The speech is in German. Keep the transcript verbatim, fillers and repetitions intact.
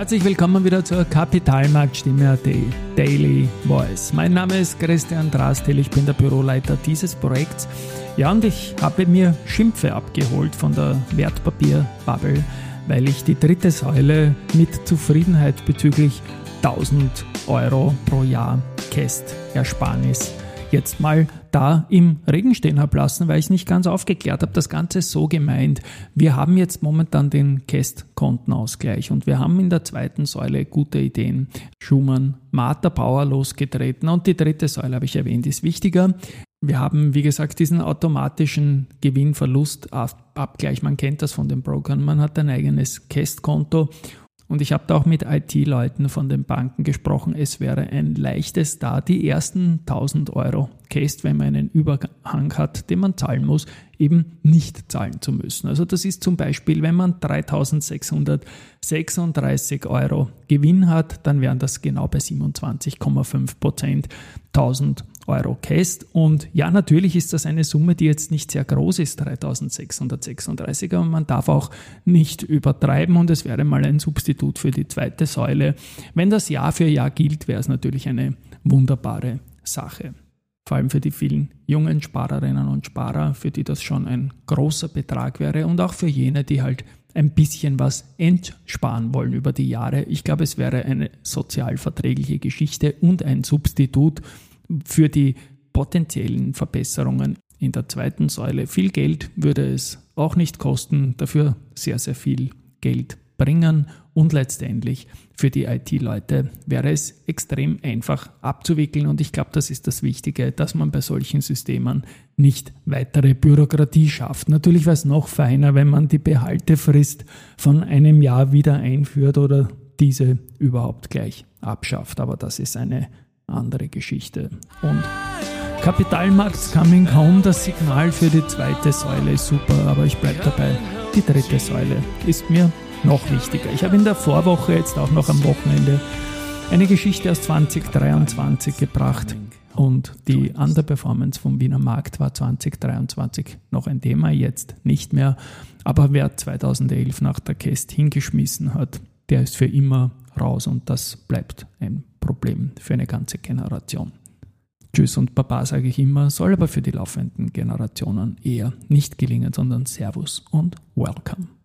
Herzlich willkommen wieder zur Kapitalmarktstimme Daily Voice. Mein Name ist Christian Drastil, ich bin der Büroleiter dieses Projekts. Ja, und ich habe mir Schimpfe abgeholt von der Wertpapierbubble, weil ich die dritte Säule mit Zufriedenheit bezüglich tausend Euro pro Jahr Kästersparnis jetzt mal da im Regen stehen habe lassen, weil ich es nicht ganz aufgeklärt habe. Das Ganze ist so gemeint. Wir haben jetzt momentan den Kästkontenausgleich und wir haben in der zweiten Säule gute Ideen. Schumann, Martha Bauer losgetreten und die dritte Säule, habe ich erwähnt, ist wichtiger. Wir haben, wie gesagt, diesen automatischen Gewinn-Verlust-Abgleich. Man kennt das von den Brokern. Man hat ein eigenes Kästkonto. Und ich habe da auch mit I T-Leuten von den Banken gesprochen. Es wäre ein leichtes da, die ersten tausend Euro Käst, wenn man einen Überhang hat, den man zahlen muss, eben nicht zahlen zu müssen. Also das ist zum Beispiel, wenn man dreitausendsechshundertsechsunddreißig Euro Gewinn hat, dann wären das genau bei siebenundzwanzig Komma fünf Prozent tausend Euro Käst. Und ja, natürlich ist das eine Summe, die jetzt nicht sehr groß ist, dreitausendsechshundertsechsunddreißig, aber man darf auch nicht übertreiben und es wäre mal ein Substitut für die zweite Säule. Wenn das Jahr für Jahr gilt, wäre es natürlich eine wunderbare Sache. Vor allem für die vielen jungen Sparerinnen und Sparer, für die das schon ein großer Betrag wäre und auch für jene, die halt ein bisschen was entsparen wollen über die Jahre. Ich glaube, es wäre eine sozialverträgliche Geschichte und ein Substitut für die potenziellen Verbesserungen in der zweiten Säule. Viel Geld würde es auch nicht kosten, dafür sehr, sehr viel Geld bringen und letztendlich für die I T-Leute wäre es extrem einfach abzuwickeln und ich glaube, das ist das Wichtige, dass man bei solchen Systemen nicht weitere Bürokratie schafft. Natürlich wäre es noch feiner, wenn man die Behaltefrist von einem Jahr wieder einführt oder diese überhaupt gleich abschafft, aber das ist eine andere Geschichte. Und Kapitalmarkt Coming Home, das Signal für die zweite Säule ist super, aber ich bleibe dabei, die dritte Säule ist mir noch wichtiger. Ich habe in der Vorwoche, jetzt auch noch am Wochenende, eine Geschichte aus zwanzig dreiundzwanzig gebracht und die Underperformance vom Wiener Markt war zwanzig dreiundzwanzig noch ein Thema, jetzt nicht mehr, aber wer zweitausendelf nach der Käst hingeschmissen hat, der ist für immer raus und das bleibt ein Problem für eine ganze Generation. Tschüss und Baba sage ich immer, soll aber für die laufenden Generationen eher nicht gelingen, sondern Servus und Welcome.